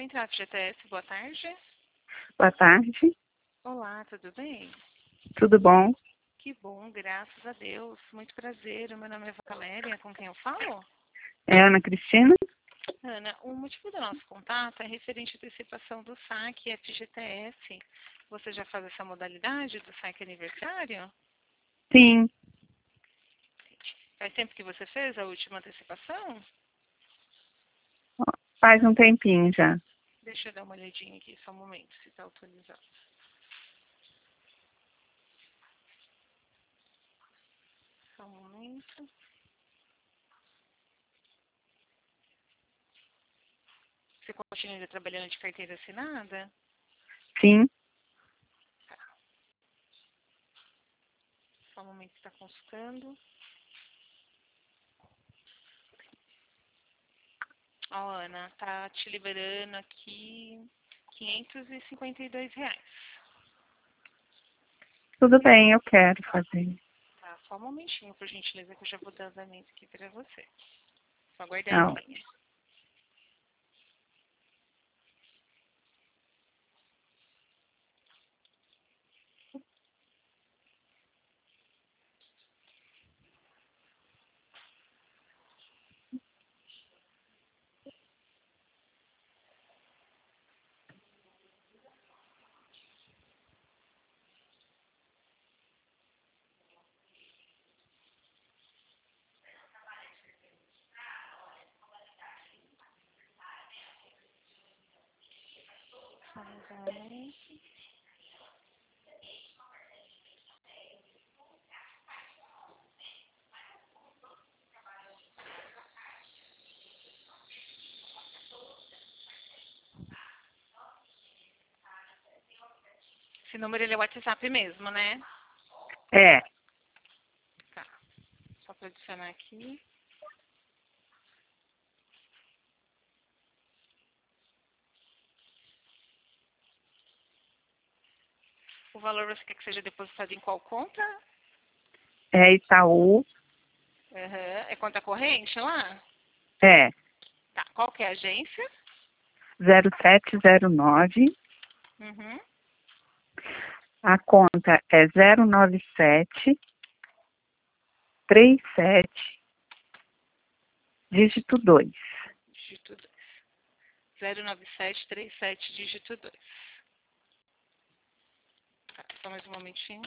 Central FGTS, boa tarde. Boa tarde, Olá, tudo bem? tudo bom? Que bom, graças a Deus. Muito prazer, o meu nome é Valéria, com quem eu falo? É Ana Cristina? Ana, o motivo do nosso contato é referente à antecipação do saque FGTS. Você já faz essa modalidade do saque aniversário? Sim, Faz tempo que você fez a última antecipação? faz um tempinho já. Deixa eu dar uma olhadinha aqui, só um momento, se está autorizado. Só um momento. Você continua trabalhando de carteira assinada? Sim, Só um momento, está consultando. Ó, Ana, tá te liberando aqui R$ 552. tudo bem, eu quero fazer. Tá, só um momentinho, por gentileza, que eu já vou dar andamento aqui pra você. Só aguardar Não. em linha. Só mais um momento. Esse número ele é WhatsApp mesmo, né? É, Tá. Só pra adicionar aqui. O valor você quer que seja depositado em qual conta? é Itaú, Aham. É conta corrente lá? é Tá. Qual que é a agência? 0709, Uhum. a conta é 097 37, dígito 2. Dígito 2. 09737, dígito 2. Tá. Só mais um momentinho.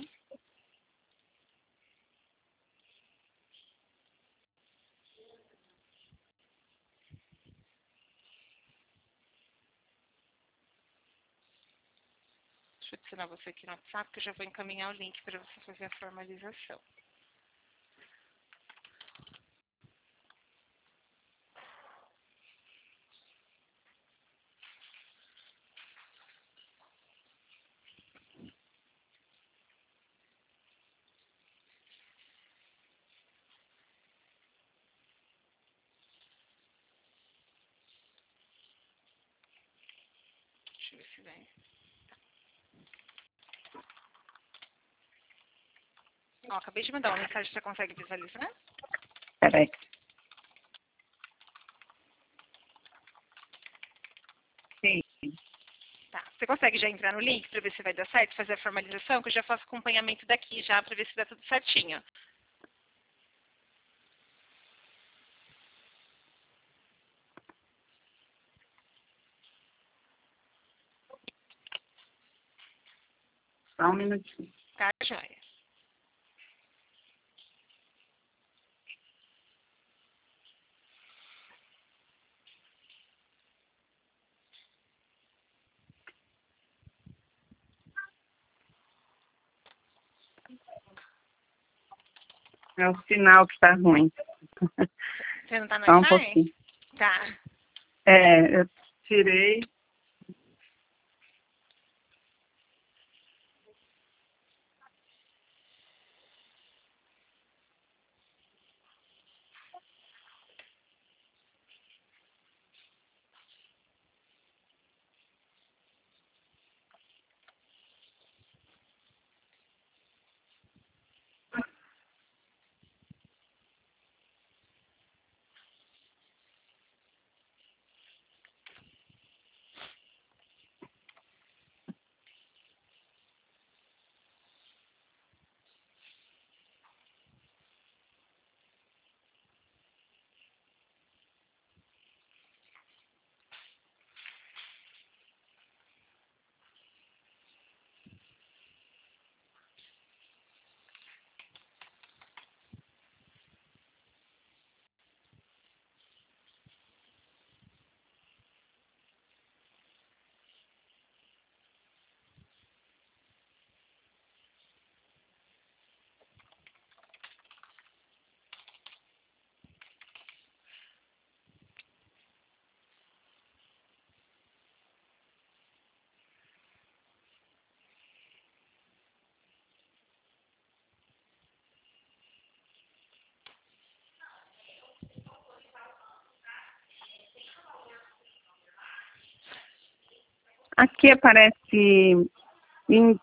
Deixa eu adicionar você aqui no WhatsApp, que eu já vou encaminhar o link para você fazer a formalização. Deixa eu ver se vem. Ó, acabei de mandar uma mensagem, você consegue visualizar? Peraí. Sim, Tá. Você consegue já entrar no link para ver se vai dar certo, fazer a formalização, que eu já faço acompanhamento daqui já para ver se dá tudo certinho. só um minutinho. Tá, joia? É o sinal que tá ruim. Você não tá no Só um Wi-Fi? pouquinho. Tá. É, eu tirei. Aqui aparece em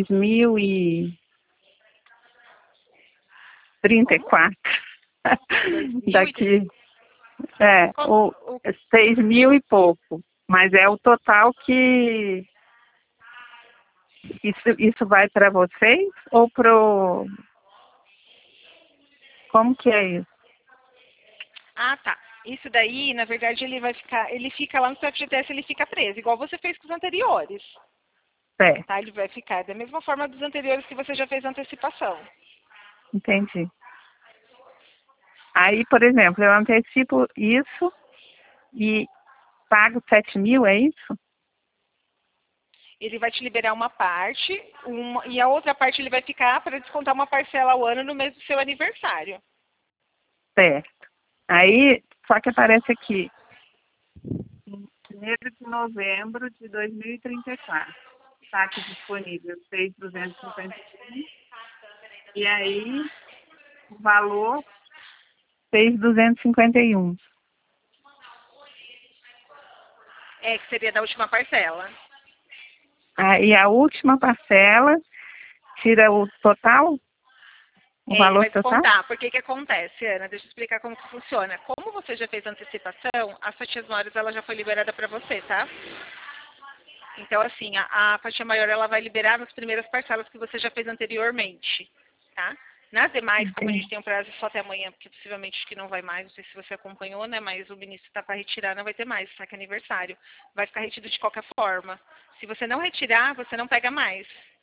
2034. Daqui, Como, 6.000 e pouco. Mas é o total que... Isso vai para vocês ou pro... Como que é isso? Ah, tá. Isso daí, na verdade, ele fica lá no seu FGTS, ele fica preso, igual você fez com os anteriores. Certo, Tá? Ele vai ficar da mesma forma dos anteriores que você já fez antecipação. entendi. Aí, por exemplo, eu antecipo isso e pago 7.000, é isso? Ele vai te liberar uma parte, e a outra parte ele vai ficar para descontar uma parcela ao ano no mês do seu aniversário. Certo. Aí, só que aparece aqui, em 1º de novembro de 2034. Saque disponível, 6.251. E aí, o valor, 6.251. Que seria da última parcela. Aí, a última parcela, tira o total? O Ele valor vai total? descontar. Por que que acontece, Ana? Deixa eu explicar como que funciona. Como você já fez antecipação, as fatias maiores ela já foi liberada para você, tá? Então, assim, a fatia maior ela vai liberar nas primeiras parcelas que você já fez anteriormente, tá? Nas demais, como a gente tem um prazo só até amanhã, porque possivelmente acho que não vai mais, não sei se você acompanhou, né? Mas o ministro está para retirar, não vai ter mais, saque aniversário. Vai ficar retido de qualquer forma. Se você não retirar, você não pega mais.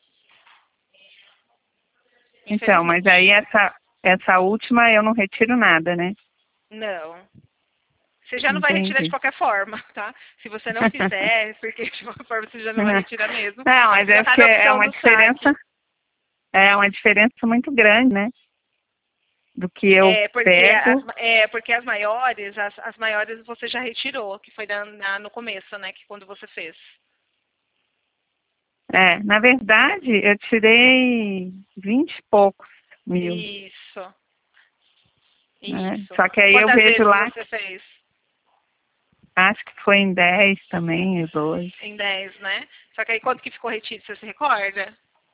Então, mas aí essa última eu não retiro nada, né? Não. Você já não vai retirar de Entendi. qualquer forma, tá? Se você não fizer, porque de qualquer forma você já não vai retirar mesmo. Não, mas Já é tá porque na é opção uma do saque. diferença, muito grande, né? Do que eu pego. Porque as maiores, as maiores você já retirou, que foi no começo, né? Que quando você fez. Na verdade, eu tirei 20 e poucos mil, Isso. né? Isso. Só que aí eu Quantas vejo vezes lá, você fez? acho que foi em 10 também, em 12. Em 10, né? Só que aí quanto que ficou retido, você se recorda?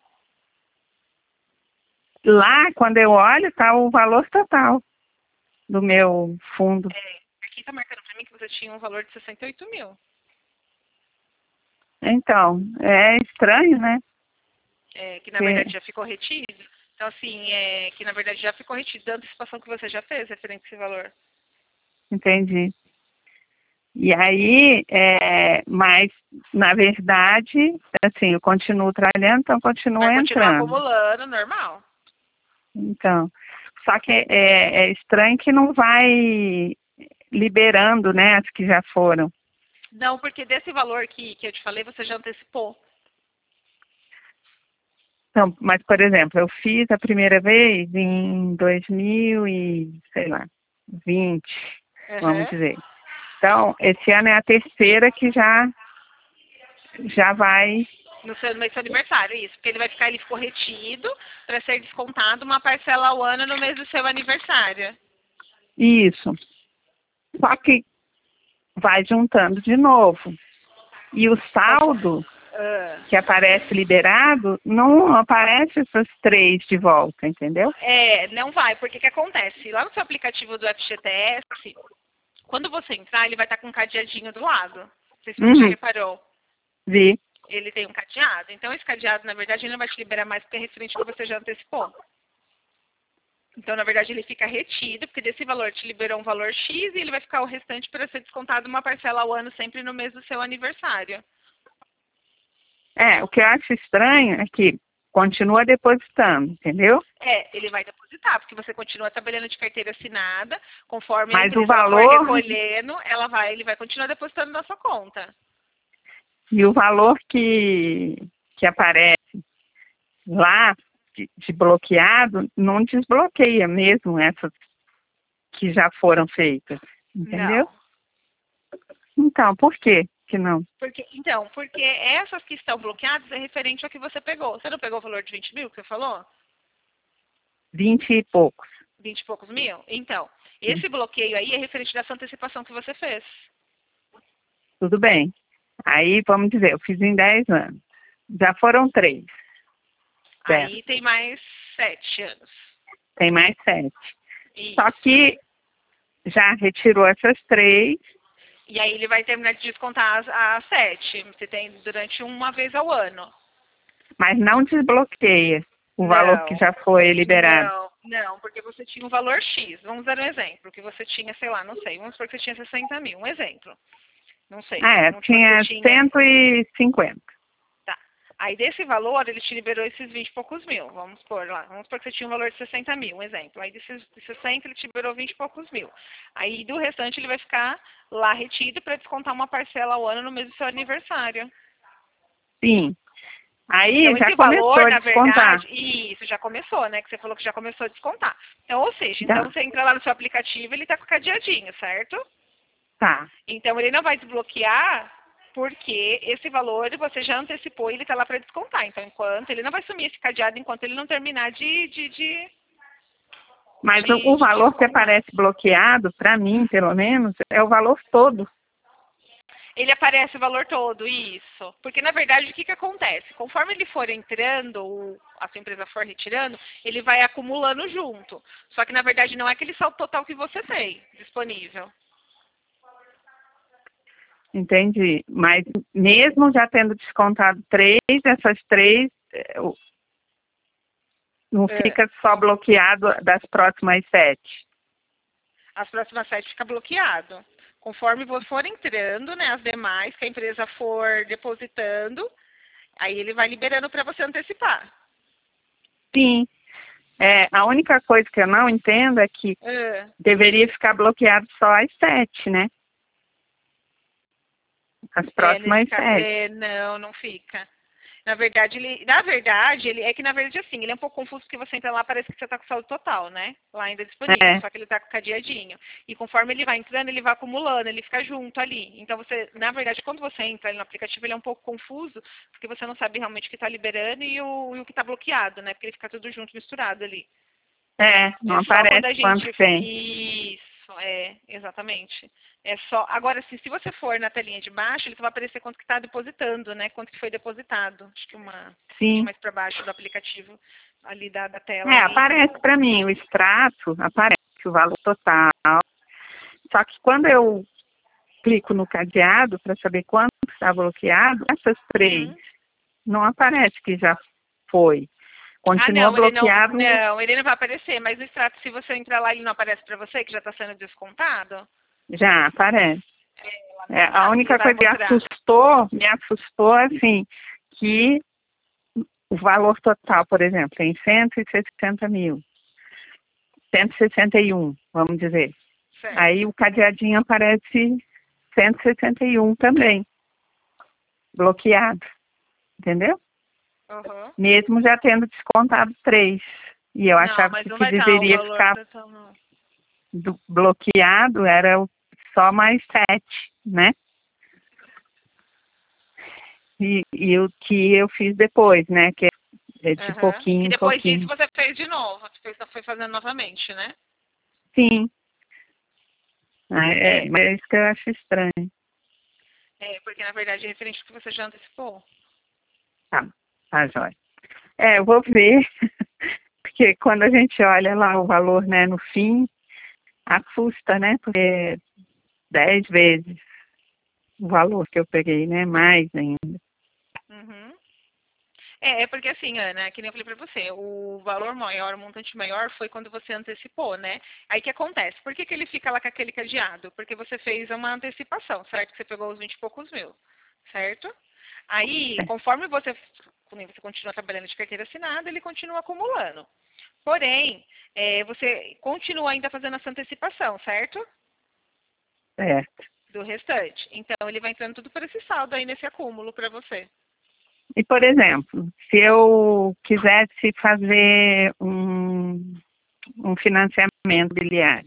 Lá, quando eu olho, tá o valor total do meu fundo. Aqui tá marcando pra mim que você tinha um valor de 68 mil. Então, é estranho, né? Que na verdade já ficou retido. Então, assim, que na verdade já ficou retido da antecipação que você já fez referente a esse valor. Entendi. E aí, mas, na verdade, assim, eu continuo trabalhando, então continuo Vai continuar entrando. acumulando, normal. Então, só que é estranho que não vai liberando, né, as que já foram. Não, porque desse valor que eu te falei, você já antecipou. Então, mas, por exemplo, eu fiz a primeira vez em 2000 e, sei lá, 20, vamos Uhum. dizer. Então, esse ano é a terceira que já vai. No seu aniversário, isso. Porque ele ficou retido para ser descontado uma parcela ao ano no mês do seu aniversário. Isso. Só que vai juntando de novo. E o saldo que aparece liberado, não aparece essas 3 de volta, entendeu? Não vai, porque o que acontece? Lá no seu aplicativo do FGTS, quando você entrar, ele vai estar com um cadeadinho do lado. Não sei se você já reparou. Vi. Ele tem um cadeado. Então, esse cadeado, na verdade, ele não vai te liberar mais porque é referente ao que você já antecipou. Então, na verdade, ele fica retido, porque desse valor te liberou um valor X e ele vai ficar o restante para ser descontado uma parcela ao ano, sempre no mês do seu aniversário. O que eu acho estranho é que continua depositando, entendeu? Ele vai depositar, porque você continua trabalhando de carteira assinada, conforme a Mas o empresa ela for valor, recolhendo, ele vai continuar depositando na sua conta. e o valor que aparece lá de bloqueado, não desbloqueia mesmo essas que já foram feitas, entendeu? Não. Então, por quê que não? Porque essas que estão bloqueadas é referente ao que você pegou. Você não pegou o valor de 20 mil que você falou? 20 e poucos. 20 e poucos mil? Então, esse bloqueio aí é referente dessa antecipação que você fez. Tudo bem. Aí, vamos dizer, eu fiz em 10 anos. Já foram 3. Aí tem mais 7 anos. Tem mais 7. Isso. Só que já retirou essas 3. E aí ele vai terminar de descontar as 7. Você tem durante uma vez ao ano. Mas não desbloqueia o valor que já foi liberado. Não, porque você tinha um valor X. Vamos dar um exemplo, que você tinha, sei lá, não sei, vamos supor que você tinha 60 mil, um exemplo. Não sei. Tinha 150. Tá. Aí desse valor, ele te liberou esses 20 e poucos mil, vamos supor lá. Vamos supor que você tinha um valor de 60 mil, um exemplo. Aí desses 60, ele te liberou 20 e poucos mil. Aí do restante, ele vai ficar lá retido para descontar uma parcela ao ano no mês do seu aniversário. Sim. Aí então, já esse começou valor, a descontar. Isso, já começou, né? Que você falou que já começou a descontar. Então, ou seja, então você entra lá no seu aplicativo, ele está com o cadeadinho, certo? Tá. Então, ele não vai desbloquear porque esse valor você já antecipou e ele está lá para descontar. Então, ele não vai sumir esse cadeado enquanto ele não terminar Mas o valor que aparece bloqueado, para mim, pelo menos, é o valor todo. Ele aparece o valor todo, isso. Porque, na verdade, o que acontece? Conforme ele for entrando, ou a sua empresa for retirando, ele vai acumulando junto. Só que, na verdade, não é aquele saldo total que você tem disponível. Entendi. Mas mesmo já tendo descontado 3, essas 3 não fica só bloqueado das próximas 7. As próximas 7 fica bloqueado. Conforme você for entrando, né, as demais que a empresa for depositando, aí ele vai liberando para você antecipar. Sim. A única coisa que eu não entendo é que deveria ficar bloqueado só as 7, né? As próximas 7. Não fica. Na verdade, assim, ele é um pouco confuso porque você entra lá, parece que você está com saldo total, né? Lá ainda disponível, só que ele está com cadeadinho. E conforme ele vai entrando, ele vai acumulando, ele fica junto ali. Então, na verdade, quando você entra ali no aplicativo, ele é um pouco confuso, porque você não sabe realmente o que está liberando e o que está bloqueado, né? Porque ele fica tudo junto, misturado ali. Não aparece quanto tem. Isso, exatamente. Agora, assim, se você for na telinha de baixo, ele só vai aparecer quanto que está depositando, né? Quanto que foi depositado. Acho que mais para baixo do aplicativo ali da tela. Aparece para mim o extrato, aparece o valor total. Só que quando eu clico no cadeado para saber quanto está bloqueado, essas 3 não aparece que já foi. Continua bloqueado. Ele não vai aparecer, mas o extrato, se você entrar lá, ele não aparece para você, que já está sendo descontado? Já aparece. A única coisa que me assustou, assim, que o valor total, por exemplo, tem 160 mil. 161, vamos dizer. Certo. Aí o cadeadinho aparece 161 também. Bloqueado. Entendeu? Mesmo já tendo descontado 3. E eu achava que deveria ficar bloqueado, era só mais 7, né? E o que eu fiz depois, né? Que é de pouquinho em pouquinho. E depois disso você fez de novo, você foi fazendo novamente, né? Sim. Mas é isso que eu acho estranho. Porque na verdade é referente ao que você já antecipou. Tá, jóia. Eu vou ver, porque quando a gente olha lá o valor, né, no fim, assusta, né? Porque é 10 vezes o valor que eu peguei, né? Mais ainda. Porque assim, Ana, que nem eu falei pra você, o valor maior, o montante maior foi quando você antecipou, né? Aí o que acontece? Por que ele fica lá com aquele cadeado? Porque você fez uma antecipação, certo? Você pegou os 20 e poucos mil, certo? Aí, conforme você continua trabalhando de carteira assinada, ele continua acumulando. Porém, você continua ainda fazendo essa antecipação, certo? Certo. Do restante. Então, ele vai entrando tudo por esse saldo aí nesse acúmulo para você. E, por exemplo, se eu quisesse fazer um financiamento imobiliário,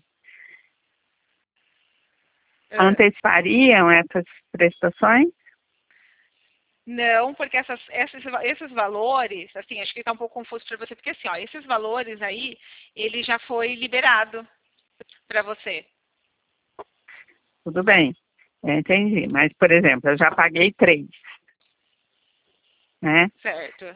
antecipariam essas prestações? Não, porque esses valores, assim, acho que está um pouco confuso para você, porque assim, esses valores aí, ele já foi liberado para você. Tudo bem. Entendi. Mas, por exemplo, eu já paguei 3, né? Certo.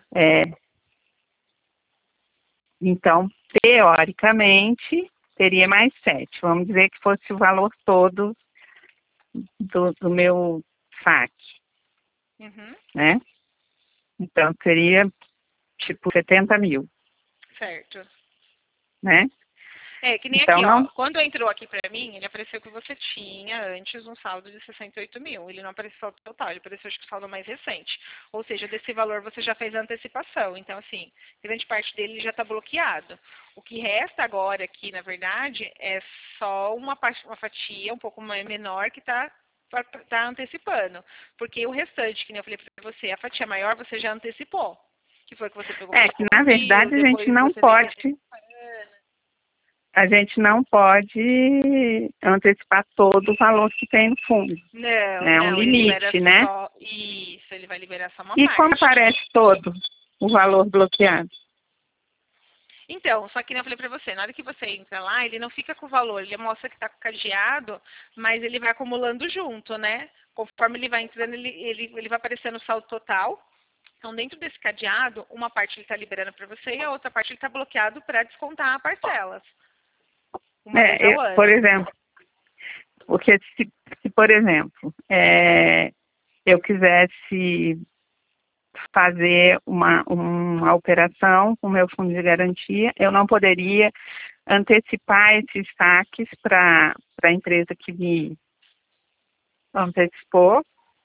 Então, teoricamente, teria mais 7. Vamos dizer que fosse o valor todo do meu saque, Uhum. né? Então, seria, tipo, 70 mil, Certo. né? Que nem Então, aqui, ó. não... Quando entrou aqui pra mim, ele apareceu que você tinha antes um saldo de 68 mil. Ele não apareceu o total, ele apareceu acho que o saldo mais recente. Ou seja, desse valor você já fez a antecipação. Então, assim, grande parte dele já está bloqueado. O que resta agora aqui, na verdade, é só uma fatia um pouco menor que está antecipando. Porque o restante, que nem eu falei para você, a fatia maior você já antecipou. Que foi que você pegou É pelos que, na poucos mil, verdade, depois você veio antecipando. a gente não pode antecipar todo o valor que tem no fundo. Não, É um não, ele libera limite, né? só. Isso, ele vai liberar só uma E parte. como aparece todo o valor bloqueado? Então, só que nem eu falei pra você, na hora que você entra lá, ele não fica com o valor, ele mostra que tá cadeado, mas ele vai acumulando junto, né? Conforme ele vai entrando, ele vai aparecendo o saldo total. Então, dentro desse cadeado, uma parte ele está liberando para você e a outra parte ele está bloqueado para descontar parcelas. Uma vez ao Por ano. exemplo, porque se por exemplo, eu quisesse fazer uma operação com meu fundo de garantia, eu não poderia antecipar esses saques para a empresa que me antecipou.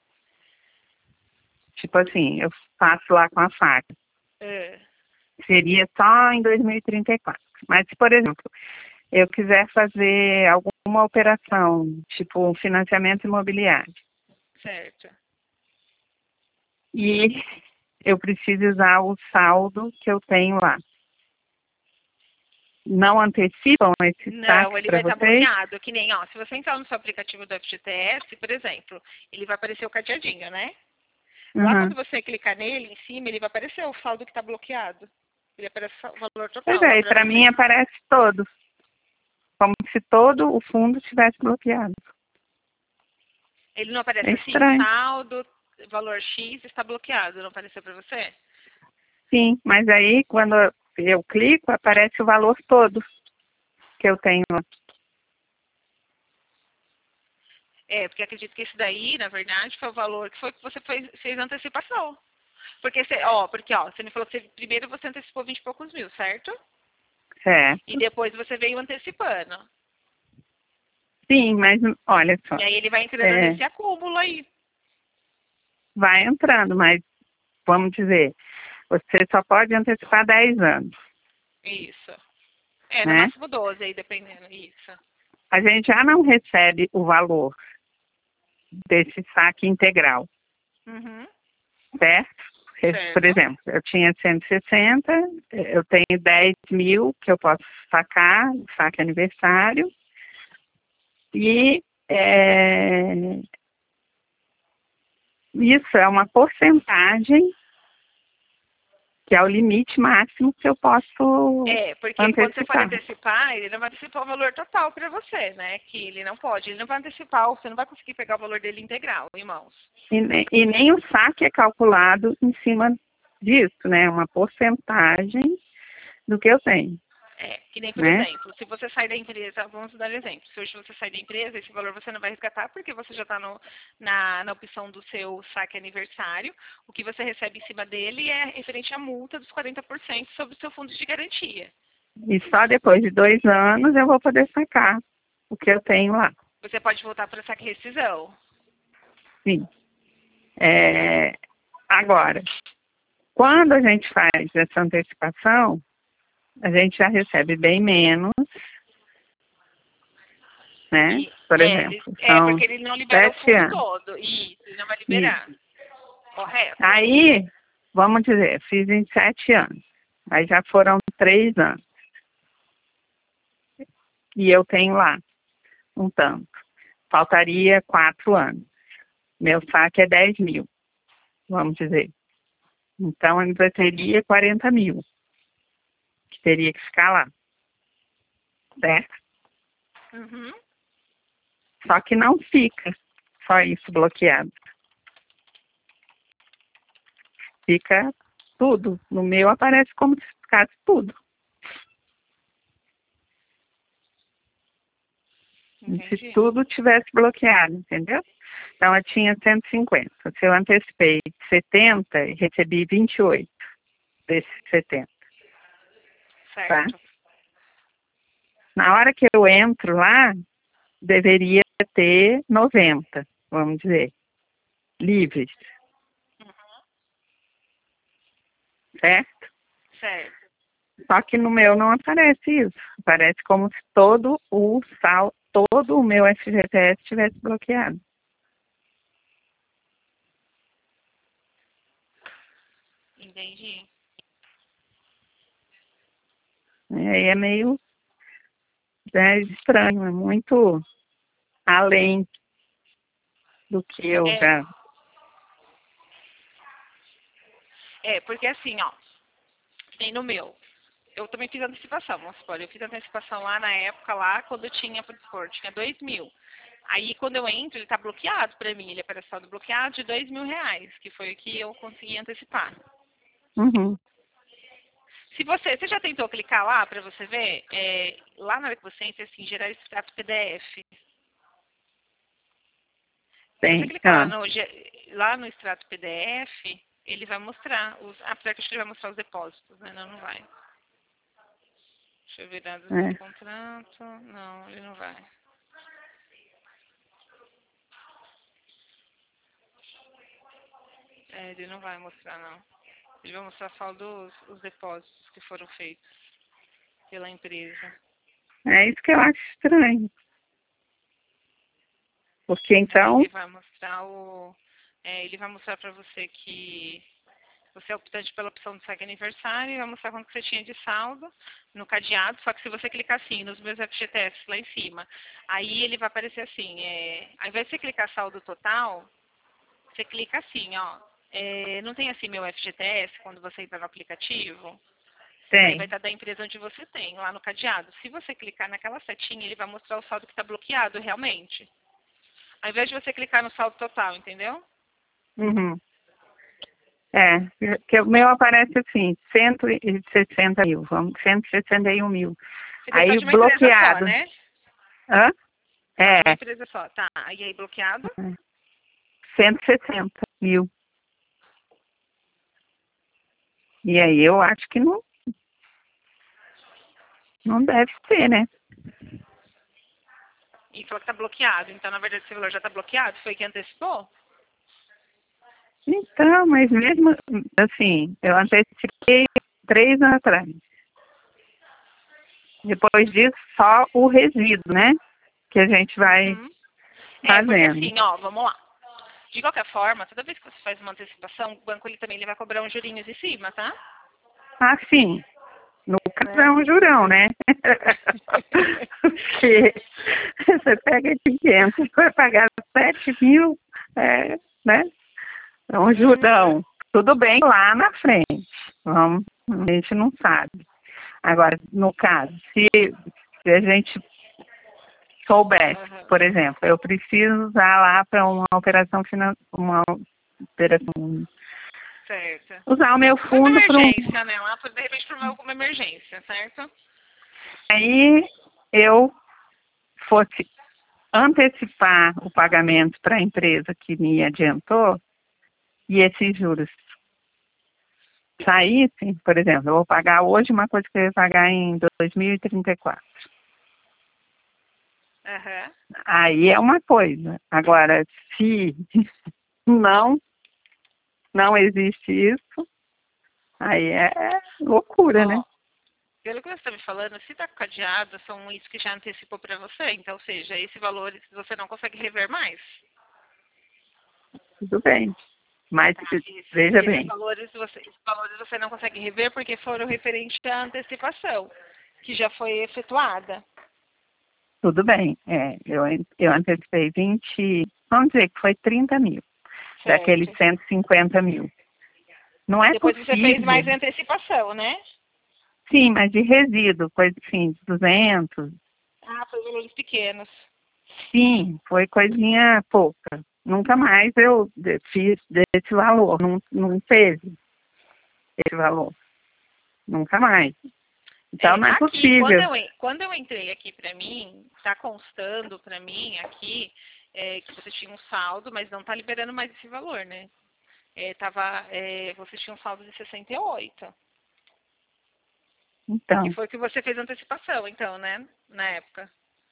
Tipo assim, eu faço lá com a faca. Seria só em 2034. Mas se, por exemplo, eu quiser fazer alguma operação, tipo um financiamento imobiliário, Certo. e eu preciso usar o saldo que eu tenho lá. Não antecipam esses Não, saques ele para vai estar vocês? bloqueado. Que nem, ó, se você entrar no seu aplicativo do FGTS, por exemplo, ele vai aparecer o cadeadinho, né? Lá Uhum. quando você clicar nele, em cima, ele vai aparecer o saldo que está bloqueado. Ele aparece o valor Pois total lá é, e para para mim você. aparece todo, como se todo o fundo estivesse bloqueado. Ele não É aparece assim, estranho. saldo, valor X está bloqueado, não apareceu para você? Sim, mas aí quando eu clico, aparece o valor todo que eu tenho lá. Porque acredito que esse daí, na verdade, foi o valor que foi que você fez a antecipação. Porque você me falou que primeiro você antecipou 20 e poucos mil, certo? E Certo. depois você veio antecipando. Sim, mas olha só, E aí ele vai entrando nesse acúmulo aí. vai entrando, mas vamos dizer, você só pode antecipar 10 anos, Isso. No né? máximo 12 aí, dependendo. Isso. A gente já não recebe o valor desse saque integral, Uhum. certo? Porque, por Certo. exemplo, eu tinha 160, eu tenho 10 mil que eu posso sacar, saque aniversário, e isso é uma porcentagem que é o limite máximo que eu posso Porque quando você for antecipar. antecipar, ele não vai antecipar o valor total para você, né? Que ele não pode. Ele não vai antecipar, você não vai conseguir pegar o valor dele integral em mãos. E nem o saque é calculado em cima disso, né? Uma porcentagem do que eu tenho, Que nem, por né? exemplo, se você sai da empresa, vamos dar exemplo, se hoje você sai da empresa, esse valor você não vai resgatar porque você já está na opção do seu saque aniversário. O que você recebe em cima dele é referente à multa dos 40% sobre o seu fundo de garantia. E só depois de 2 anos eu vou poder sacar o que eu tenho lá. Você pode voltar para saque rescisão. Sim. Agora, quando a gente faz essa antecipação, a gente já recebe bem menos, né? Por exemplo, são Porque ele não libera o 7 fundo anos. todo. Isso, ele não vai Isso. liberar. Correto? Aí, vamos dizer, fiz em 7 anos. Aí já foram 3 anos. E eu tenho lá um tanto. Faltaria 4 anos. Meu saque é 10 mil, vamos dizer. Então, ainda teria 40 mil, que teria que ficar lá. Certo? Uhum. Só que não fica. só isso bloqueado. Fica tudo. No meu aparece como se ficasse tudo. Entendi. Se tudo tivesse bloqueado, entendeu? Então eu tinha 150. Se eu antecipei 70, recebi 28 desses 70. Certo. Tá? Na hora que eu entro lá, deveria ter 90, vamos dizer, livres. Certo? Certo. Só que no meu não aparece isso. Aparece como se todo o meu FGTS estivesse bloqueado. Entendi. E aí é meio estranho, é muito além do que eu já... Porque assim, ó, tem no meu. Eu também fiz antecipação, vamos supor. Eu fiz antecipação lá na época, lá quando eu tinha, por dispor, tinha 2.000. Aí quando eu entro, ele tá bloqueado pra mim. Ele aparece saldo bloqueado de R$ 2.000, que foi o que eu consegui antecipar. Uhum. Se você já tentou clicar lá pra você ver, lá na hora que você entra, assim, gerar extrato PDF. Se você clicar lá no extrato PDF, ele vai mostrar apesar que acho que ele vai mostrar os depósitos, né? Não vai. Deixa eu ver dados do contrato. Não, ele não vai. Ele não vai mostrar, não. Ele vai mostrar só os depósitos que foram feitos pela empresa. É isso que eu acho estranho. Porque então... Ele vai mostrar para você que você é optante pela opção do saque aniversário e vai mostrar quanto que você tinha de saldo no cadeado, só que se você clicar assim, nos meus FGTS lá em cima, aí ele vai aparecer assim, ao invés de você clicar saldo total, você clica assim, ó, não tem assim meu FGTS quando você entra no aplicativo? Tem. Aí vai estar da empresa onde você tem, lá no cadeado. Se você clicar naquela setinha, ele vai mostrar o saldo que está bloqueado realmente. Ao invés de você clicar no saldo total, entendeu? Uhum. Que o meu aparece assim, 160 mil, 161 mil. Você Aí de uma empresa só, bloqueado. né? Hã? De uma empresa só, tá. E aí bloqueado? 160 mil. E aí eu acho que não deve ser, né? E falou que tá bloqueado. Então, na verdade, esse valor já tá bloqueado? Foi quem antecipou? Então, mas mesmo assim, eu antecipei 3 anos atrás. Depois disso, só o resíduo, né? Que a gente vai fazendo. Porque assim, ó, vamos lá. De qualquer forma, toda vez que você faz uma antecipação, o banco ele vai cobrar uns jurinhos em cima, tá? Ah, sim. No caso é um jurão, né? Porque você pega 500, vai pagar 7 mil, né? É um jurão. Tudo bem lá na frente. A gente não sabe. Agora, no caso, se a gente soubesse, por exemplo, eu preciso usar lá para uma operação Certo. Usar o meu fundo uma emergência, né? Lá, de repente, por alguma emergência, certo? Aí eu fosse antecipar o pagamento para a empresa que me adiantou e esses juros saíssem, por exemplo, eu vou pagar hoje uma coisa que eu ia pagar em 2034. Uhum. Aí é uma coisa. Agora, se não existe isso, aí é loucura, né? Pelo que você está me falando, se está cadeado, são isso que já antecipou para você. Então, ou seja, esse valor você não consegue rever mais. Tudo bem. Mas, veja bem. Esses valores você não consegue rever porque foram referentes à antecipação, que já foi efetuada. Tudo bem. Eu antecipei 20, vamos dizer que foi 30 mil, Certo. daqueles 150 mil. Não é depois possível. Você fez mais antecipação, né? Sim, mas de resíduo, coisa assim, de 200. Foi valores pequenos. Sim, foi coisinha pouca. Nunca mais eu fiz desse valor, não teve esse valor. Nunca mais. Então não é Aqui, possível. Quando eu entrei aqui para mim, está constando para mim aqui que você tinha um saldo, mas não está liberando mais esse valor, né? Você tinha um saldo de 68. Então. Que foi o que você fez antecipação, então, né? Na época.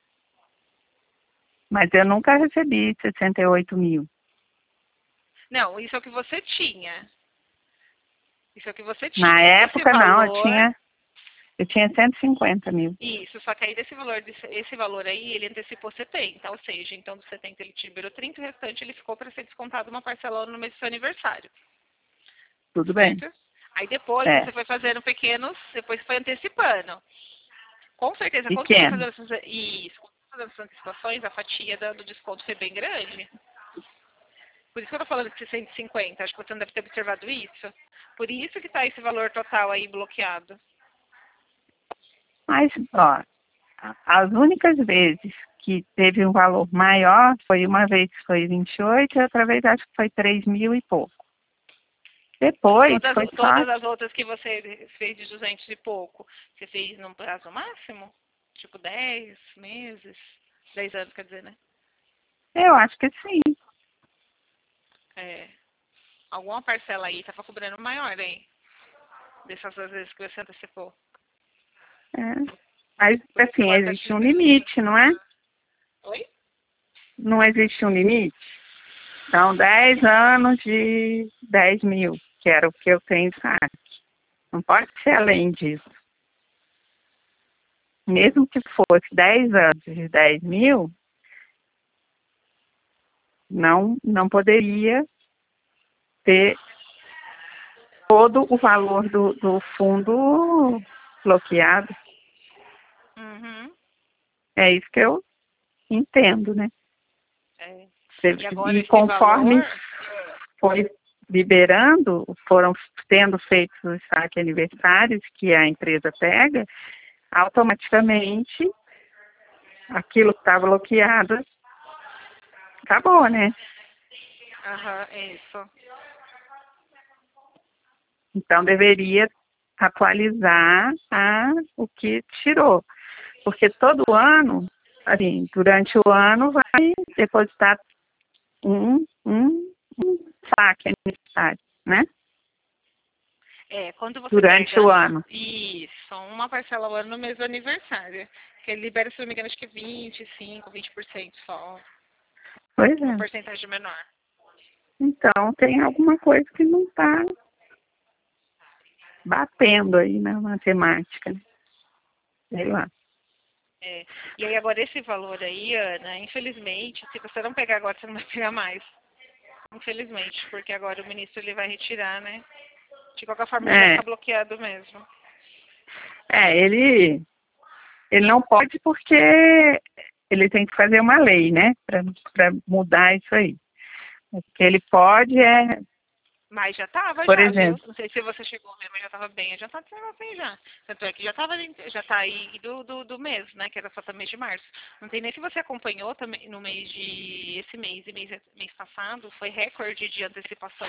Mas eu nunca recebi 68 mil. Não, isso é o que você tinha. Isso é o que você tinha. Na época, valor, não, eu tinha 150 mil. Isso, só que aí esse valor aí, ele antecipou 70, ou seja, então do 70 ele te liberou 30, o restante ele ficou para ser descontado uma parcela no mês do seu aniversário. Tudo certo? bem. Aí depois você foi fazendo depois foi antecipando. Com certeza, quando você foi fazendo essas antecipações, a fatia do desconto foi bem grande. Por isso que eu tô falando que 150, acho que você não deve ter observado isso. Por isso que tá esse valor total aí bloqueado. Mas, ó, as únicas vezes que teve um valor maior foi uma vez que foi 28 e outra vez acho que foi 3 mil e pouco. Depois foi só... Todas as outras que você fez de 200 e pouco, você fez num prazo máximo? Tipo 10 meses? 10 anos, quer dizer, né? Eu acho que sim. Alguma parcela aí estava cobrando maior aí? Dessas duas vezes que você antecipou. Mas, assim, existe um limite, não é? Oi? Não existe um limite? São 10 anos de 10 mil, que era o que eu tenho em saque. Não pode ser além disso. Mesmo que fosse 10 anos de 10 mil, não poderia ter todo o valor do fundo bloqueado. Uhum. É isso que eu entendo, né? E conforme foi liberando, foram tendo feito os saques aniversários que a empresa pega, automaticamente aquilo que estava bloqueado acabou, né? Isso. Então deveria atualizar o que tirou. Porque todo ano, assim, durante o ano vai depositar um saque aniversário, né? Quando você durante o ano. Isso, uma parcela ao ano no mês do aniversário. Que ele libera, se não me engano, acho que 25, 20% só. Pois Uma é. porcentagem menor. Então, tem alguma coisa que não está batendo aí na matemática. Sei lá. E aí, agora, esse valor aí, Ana, infelizmente, se você não pegar agora, você não vai pegar mais. Infelizmente, porque agora o ministro ele vai retirar, né? De qualquer forma, ele vai ficar bloqueado mesmo. Ele não pode porque ele tem que fazer uma lei, né? Para mudar isso aí. O que ele pode Mas já estava, por já, exemplo. Viu? Não sei se você chegou a ver, mas já estava bem adiantado esse negócio aí já. Tanto é que já está aí do mês, né? Que era só até mês de março. Não tem nem se você acompanhou também no mês de... Esse mês e mês passado, foi recorde de antecipação.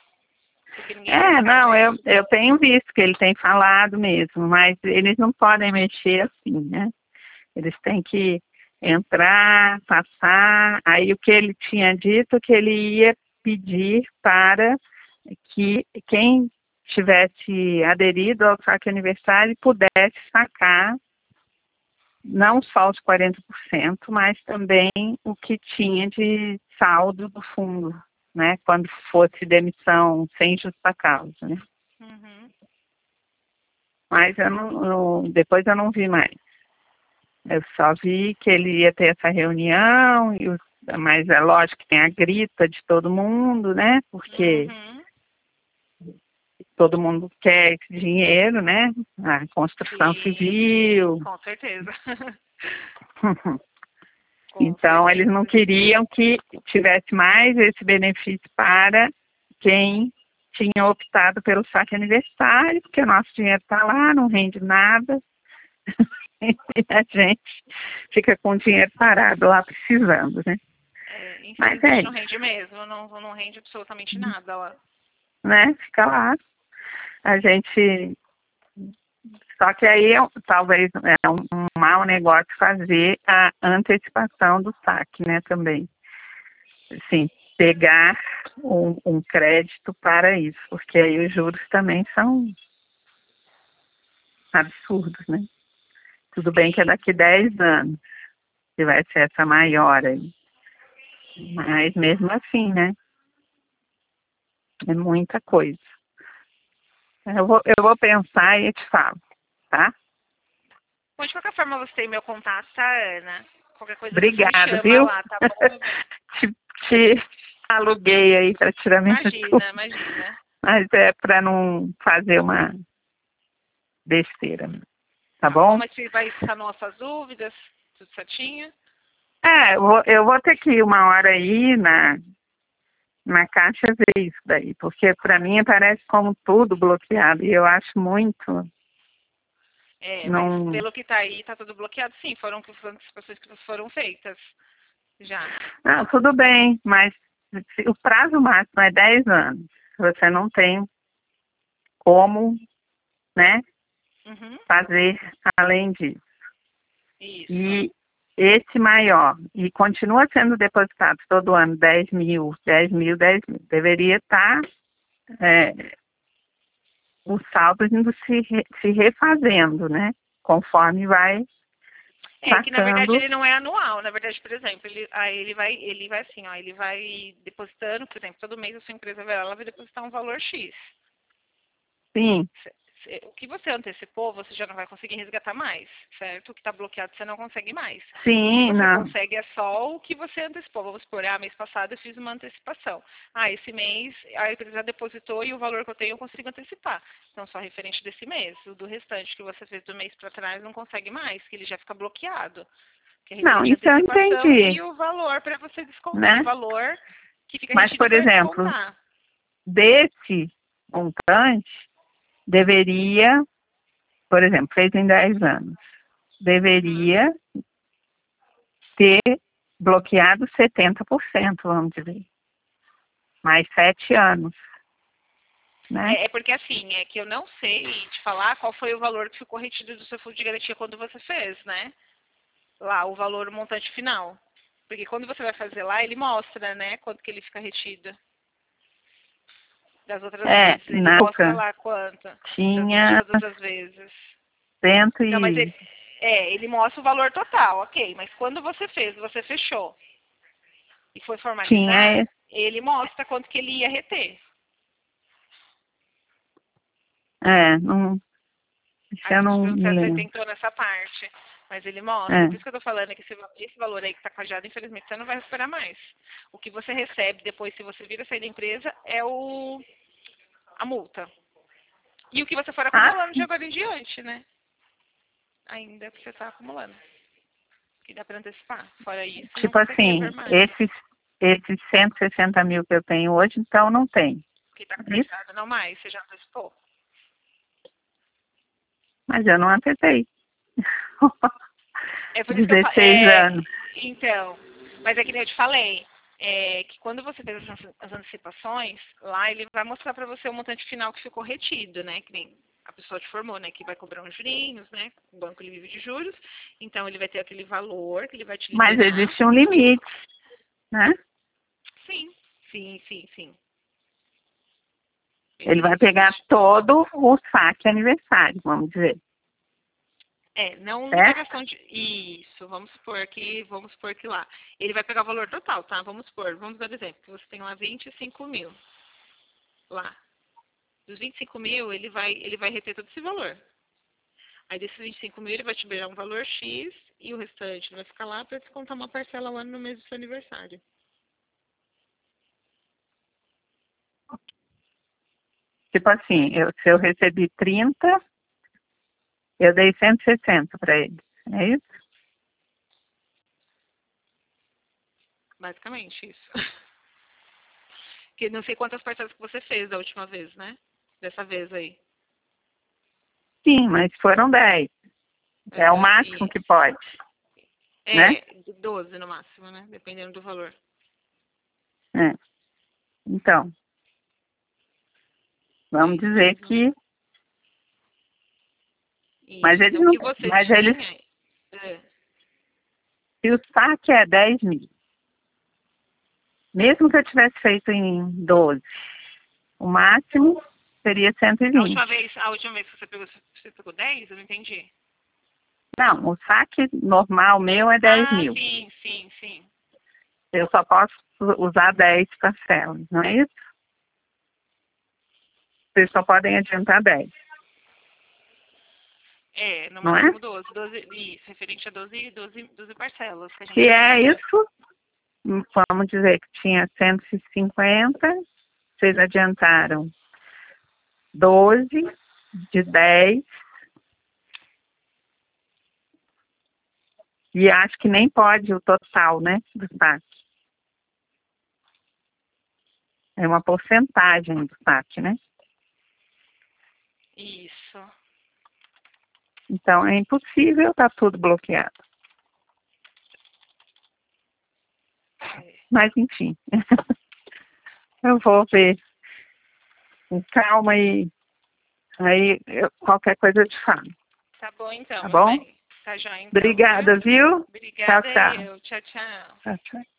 Não, eu tenho visto que ele tem falado mesmo, mas eles não podem mexer assim, né? Eles têm que entrar, passar, aí o que ele tinha dito que ele ia pedir para que quem tivesse aderido ao saque aniversário pudesse sacar não só os 40%, mas também o que tinha de saldo do fundo, né? Quando fosse demissão sem justa causa, né? Uhum. Mas depois eu não vi mais. Eu só vi que ele ia ter essa reunião, mas é lógico que tem a grita de todo mundo, né? Porque todo mundo quer esse dinheiro, né? A construção civil. Com certeza. Então, eles não queriam que tivesse mais esse benefício para quem tinha optado pelo saque aniversário, porque o nosso dinheiro está lá, não rende nada. E a gente fica com o dinheiro parado lá precisando, né? Mas infelizmente não rende mesmo, não rende absolutamente nada lá. Né? Fica lá. A gente... Só que aí talvez é um mau negócio fazer a antecipação do saque, né, também. Assim, pegar um crédito para isso, porque aí os juros também são absurdos, né? Tudo bem que é daqui 10 anos que vai ser essa maior aí. Mas mesmo assim, né? É muita coisa. Eu vou pensar e te falo, tá? Bom, de qualquer forma, você tem meu contato, tá, Ana? Qualquer coisa você me Obrigada, chama viu? lá, tá bom? te aluguei aí para tirar minha dúvida. Imagina. Mas é para não fazer uma besteira, tá Tá bom, bom? mas você vai sanar suas dúvidas, tudo certinho? Eu vou ter que ir uma hora aí na caixa ver isso daí, porque para mim parece como tudo bloqueado e eu acho muito. Não... Mas pelo que tá aí, tá tudo bloqueado, sim. Foram antecipações que foram feitas já. Não, tudo bem, mas o prazo máximo é 10 anos. Você não tem como, né, fazer além disso. Isso. E esse maior, e continua sendo depositado todo ano 10 mil, 10 mil, 10 mil. Deveria estar o saldo indo se refazendo, né? Conforme vai Que na verdade passando. ele não é anual. Na verdade, por exemplo, ele vai assim, ó, ele vai depositando, por exemplo, todo mês a sua empresa ela vai depositar um valor X. Sim. O que você antecipou, você já não vai conseguir resgatar mais, certo? O que está bloqueado, você não consegue mais. Sim, O que você não. consegue é só o que você antecipou. Vamos supor, mês passado eu fiz uma antecipação. Esse mês a empresa depositou e o valor que eu tenho eu consigo antecipar. Então, só referente desse mês. O do restante que você fez do mês para trás não consegue mais, que ele já fica bloqueado. Que é Não, referente isso à eu antecipação entendi. e o valor para você descontar. Né? O valor que fica Mas, retido por para exemplo, descontar. desse montante, deveria, por exemplo, fez em 10 anos, deveria ter bloqueado 70%, vamos dizer. Mais 7 anos. Né? É porque assim, é que eu não sei te falar qual foi o valor que ficou retido do seu fundo de garantia quando você fez, né? Lá, o valor, o montante final. Porque quando você vai fazer lá, ele mostra, né, quanto que ele fica retido. Das outras vezes. Ele mostra lá quanto. Tinha Das outras vezes. Cento Não, mas e... ele mostra o valor total, ok. Mas quando você fez, você fechou e foi formalizar, Tinha... ele mostra quanto que ele ia reter. não... Eu não me Você lembro. tentou nessa parte. Mas ele mostra. Por isso que eu tô falando que esse valor aí que tá cajado, infelizmente, você não vai recuperar mais. O que você recebe depois, se você vir a sair da empresa, é a multa. E o que você for acumulando de agora em diante, né? Ainda que você tá acumulando. Que dá para antecipar. Fora isso, tipo não assim, rever mais. esses 160 mil que eu tenho hoje, então não tem. Que tá cajado, não mais. Você já antecipou? Mas eu não antecipei. É por isso 16 anos. Então, mas é que nem eu te falei, que quando você fez as antecipações, lá ele vai mostrar para você o montante final que ficou retido, né? Que nem a pessoa te formou, né? Que vai cobrar uns jurinhos, né? O banco ele vive de juros, então ele vai ter aquele valor que ele vai te liberar. Mas existe um limite, né? Sim, sim, sim, sim. Ele vai pegar todo o saque aniversário, vamos dizer. Não é questão de... Isso, vamos supor que lá. Ele vai pegar o valor total, tá? Vamos dar exemplo, que você tem lá 25 mil. Lá. Dos 25 mil, ele vai reter todo esse valor. Aí desses 25 mil, ele vai te liberar um valor X e o restante vai ficar lá para descontar uma parcela ao ano no mês do seu aniversário. Tipo assim, se eu recebi 30, eu dei 160 para ele. É isso? Basicamente, isso. Que não sei quantas parcelas que você fez da última vez, né? Dessa vez aí. Sim, mas foram 10. É o máximo que pode. Né? 12 no máximo, né? Dependendo do valor. É. Então, vamos dizer que... Isso. Mas eles Então, não... o que você Mas tinha... eles... Se o saque é 10 mil, mesmo que eu tivesse feito em 12, o máximo seria 120. A última vez que você pegou 10, eu não entendi. Não, o saque normal meu é 10 mil. Sim. Eu só posso usar 10 parcelas, não é isso? Vocês só podem adiantar 10. No Não máximo é? 12. Isso, referente a 12 parcelas que a gente Se é tem. isso, vamos dizer que tinha 150, vocês adiantaram 12 de 10. E acho que nem pode o total, né, do saque. É uma porcentagem do saque, né? Isso. Então é impossível, tá tudo bloqueado. Mas enfim, eu vou ver com calma e aí qualquer coisa eu te falo. Tá bom então, Tá meu bom? bem. Tá joia então, Obrigada, viu? Obrigada Tchau. eu. Tchau. Tchau, tchau.